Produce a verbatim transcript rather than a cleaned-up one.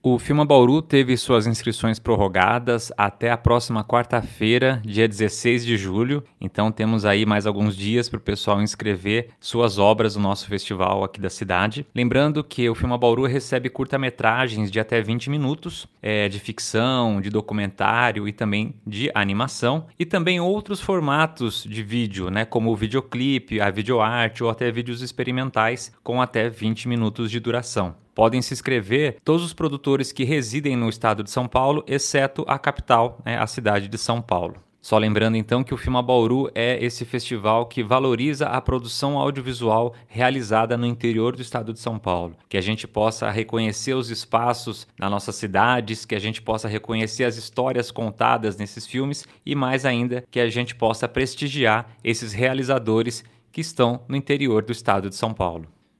O Filma Bauru teve suas inscrições prorrogadas até a próxima quarta-feira, dia dezesseis de julho. Então temos aí mais alguns dias para o pessoal inscrever suas obras no nosso festival aqui da cidade. Lembrando que o Filma Bauru recebe curta-metragens de até vinte minutos, é, de ficção, de documentário e também de animação. E também outros formatos de vídeo, né, como o videoclipe, a videoarte ou até vídeos experimentais com até vinte minutos de duração. Podem se inscrever todos os produtores que residem no estado de São Paulo, exceto a capital, né, a cidade de São Paulo. Só lembrando então que o Filma Bauru é esse festival que valoriza a produção audiovisual realizada no interior do estado de São Paulo. Que a gente possa reconhecer os espaços nas nossas cidades, que a gente possa reconhecer as histórias contadas nesses filmes e mais ainda que a gente possa prestigiar esses realizadores que estão no interior do estado de São Paulo.